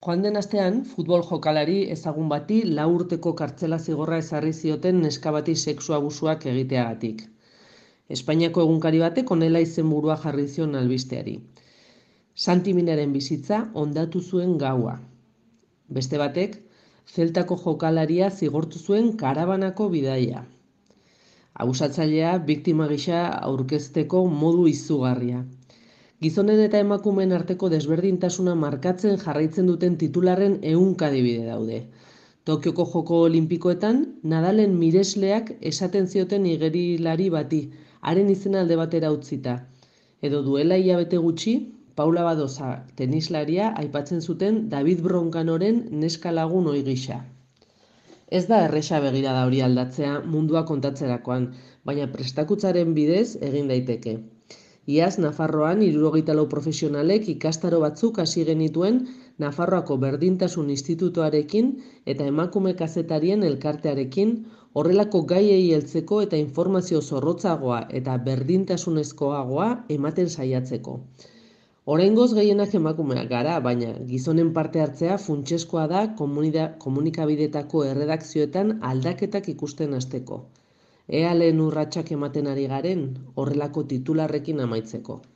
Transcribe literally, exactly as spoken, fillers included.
Joan den astean, futbol jokalari ezagun bati lau urteko kartzela zigorra ezarri zioten neska bati sexu abusuak egiteagatik. Espainiako egunkari batek honela izenburua jarri zion albisteari. Santi Minaren bizitza hondatu zuen gaua. Beste batek, zeltako jokalaria zigortu zuen karabanako bidaia. Abusatzailea biktima gisa aurkezteko modu izugarria. Gizonen eta emakumeen arteko desberdintasuna markatzen jarraitzen duten titularren ehunka adibide daude. Tokioko Joko Olinpikoetan, Nadalen miresleak esaten zioten igerilari bati, haren izena alde batera utzita. Edo duela hilabete gutxi, Paula Badosa tenislaria aipatzen zuten David Broncanoren neska lagun ohi gisa. Ez da erresa begirada hori aldatzea mundua kontatzerakoan, baina prestakuntzaren bidez egin daiteke. Iaz Nafarroan hirurogeita lau profesionalek ikastaro batzuk hasi genituen Nafarroako Berdintasun Institutoarekin eta emakume kazetarien elkartearekin horrelako gaiei heltzeko eta informazio zorrotzagoa eta berdintasunezkoagoa ematen saiatzeko. Oraingoz gehienak emakumeak gara, baina gizonen parte hartzea funtsezkoa da komunikabideetako erredakzioetan aldaketak ikusten hasteko. Ea lehen urratsak ematen ari garen horrelako titularrekin amaitzeko.